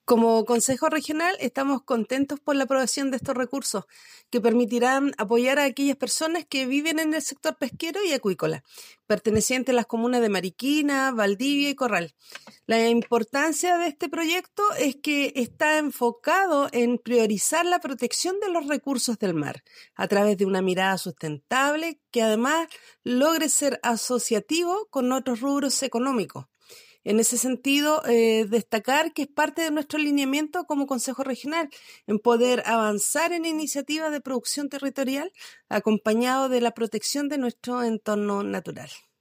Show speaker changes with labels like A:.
A: Como Consejo Regional estamos contentos por la aprobación de estos recursos que permitirán apoyar a aquellas personas que viven en el sector pesquero y acuícola, pertenecientes a las comunas de Mariquina, Valdivia y Corral. La importancia de este proyecto es que está enfocado en priorizar la protección de los recursos del mar a través de una mirada sustentable que además logre ser asociativo con otros rubros económicos. En ese sentido, destacar que es parte de nuestro alineamiento como Consejo Regional en poder avanzar en iniciativas de producción territorial acompañado de la protección de nuestro entorno natural.